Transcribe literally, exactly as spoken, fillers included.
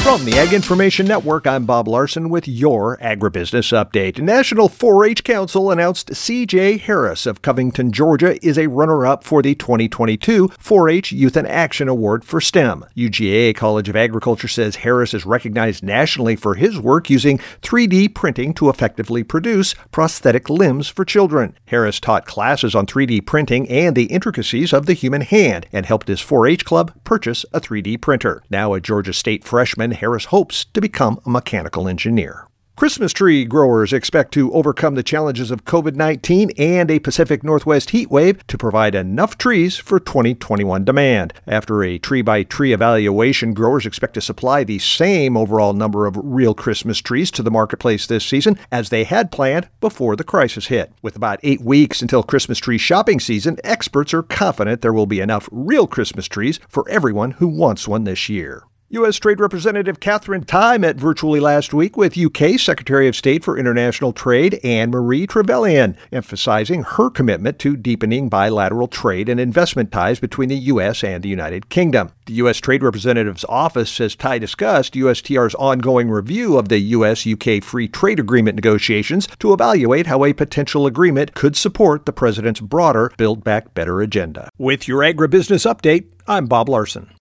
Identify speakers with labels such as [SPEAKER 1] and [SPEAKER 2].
[SPEAKER 1] From the Ag Information Network, I'm Bob Larson with your Agribusiness Update. National four H Council announced C J Harris of Covington, Georgia is a runner-up for the twenty twenty-two four H Youth in Action Award for STEM. U G A College of Agriculture says Harris is recognized nationally for his work using three D printing to effectively produce prosthetic limbs for children. Harris taught classes on three D printing and the intricacies of the human hand and helped his four H club purchase a three D printer. Now a Georgia State freshman, Harris hopes to become a mechanical engineer. Christmas tree growers expect to overcome the challenges of covid nineteen and a Pacific Northwest heat wave to provide enough trees for twenty twenty-one demand. After a tree-by-tree evaluation, growers expect to supply the same overall number of real Christmas trees to the marketplace this season as they had planned before the crisis hit. With about eight weeks until Christmas tree shopping season, experts are confident there will be enough real Christmas trees for everyone who wants one this year. U S. Trade Representative Katherine Tai met virtually last week with U K Secretary of State for International Trade Anne-Marie Trevelyan, emphasizing her commitment to deepening bilateral trade and investment ties between the U S and the United Kingdom. The U S. Trade Representative's office says Tai discussed U S T R's ongoing review of the U S U K Free Trade Agreement negotiations to evaluate how a potential agreement could support the president's broader Build Back Better agenda. With your Agribusiness Update, I'm Bob Larson.